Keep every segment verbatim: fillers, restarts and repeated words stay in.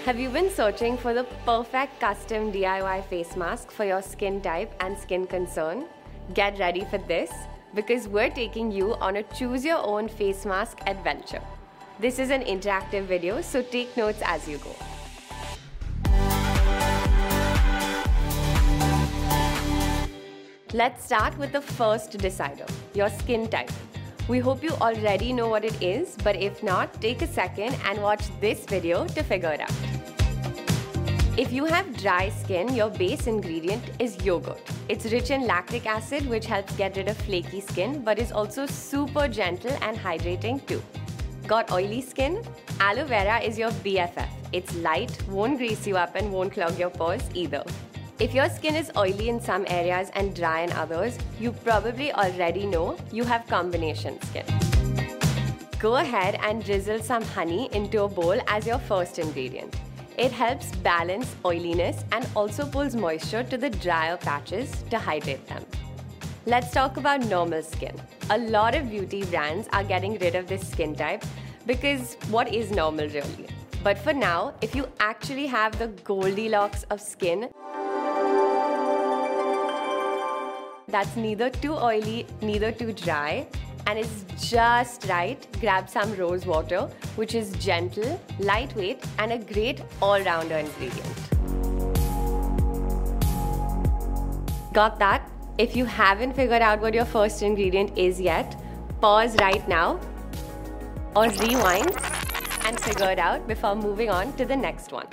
Have you been searching for the perfect custom D I Y face mask for your skin type and skin concern? Get ready for this because we're taking you on a choose your own face mask adventure. This is an interactive video, so take notes as you go. Let's start with the first decider, your skin type. We hope you already know what it is, but if not, take a second and watch this video to figure it out. If you have dry skin, your base ingredient is yogurt. It's rich in lactic acid, which helps get rid of flaky skin, but is also super gentle and hydrating too. Got oily skin? Aloe vera is your B F F. It's light, won't grease you up and won't clog your pores either. If your skin is oily in some areas and dry in others, you probably already know you have combination skin. Go ahead and drizzle some honey into a bowl as your first ingredient. It helps balance oiliness and also pulls moisture to the drier patches to hydrate them. Let's talk about normal skin. A lot of beauty brands are getting rid of this skin type because what is normal really? But for now, if you actually have the Goldilocks of skin, that's neither too oily, neither too dry, and is just right, grab some rose water, which is gentle, lightweight, and a great all-rounder ingredient. Got that? If you haven't figured out what your first ingredient is yet, pause right now or rewind and figure it out before moving on to the next one.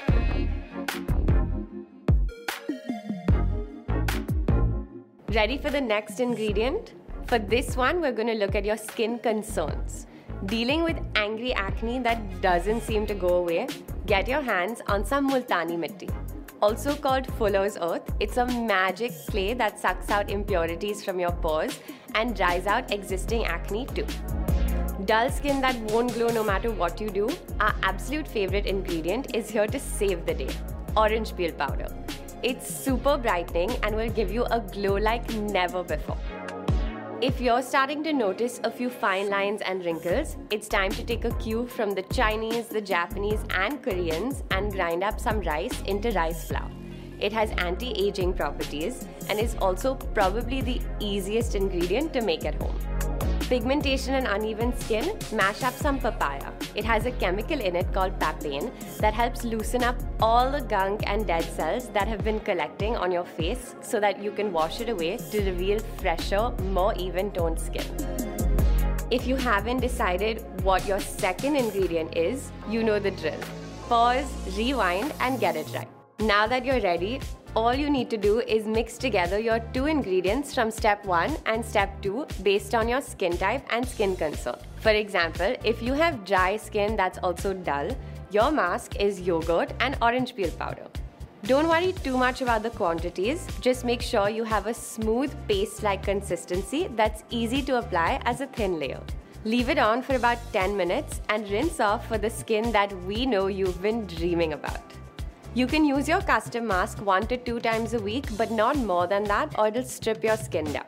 Ready for the next ingredient? For this one, we're going to look at your skin concerns. Dealing with angry acne that doesn't seem to go away, get your hands on some Multani Mitti. Also called Fuller's Earth, it's a magic clay that sucks out impurities from your pores and dries out existing acne too. Dull skin that won't glow no matter what you do, our absolute favorite ingredient is here to save the day, orange peel powder. It's super brightening and will give you a glow like never before. If you're starting to notice a few fine lines and wrinkles, it's time to take a cue from the Chinese, the Japanese and Koreans and grind up some rice into rice flour. It has anti-aging properties and is also probably the easiest ingredient to make at home. Pigmentation and uneven skin, mash up some papaya. It has a chemical in it called papain that helps loosen up all the gunk and dead cells that have been collecting on your face so that you can wash it away to reveal fresher, more even-toned skin. If you haven't decided what your second ingredient is, you know the drill. Pause, rewind, and get it right. Now that you're ready, all you need to do is mix together your two ingredients from step one and step two based on your skin type and skin concern. For example, if you have dry skin that's also dull, your mask is yogurt and orange peel powder. Don't worry too much about the quantities, just make sure you have a smooth paste-like consistency that's easy to apply as a thin layer. Leave it on for about ten minutes and rinse off for the skin that we know you've been dreaming about. You can use your custom mask one to two times a week, but not more than that or it'll strip your skin down.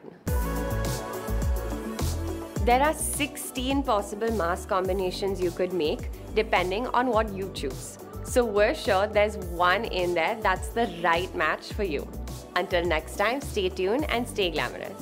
There are sixteen possible mask combinations you could make depending on what you choose. So we're sure there's one in there that's the right match for you. Until next time, stay tuned and stay glamorous.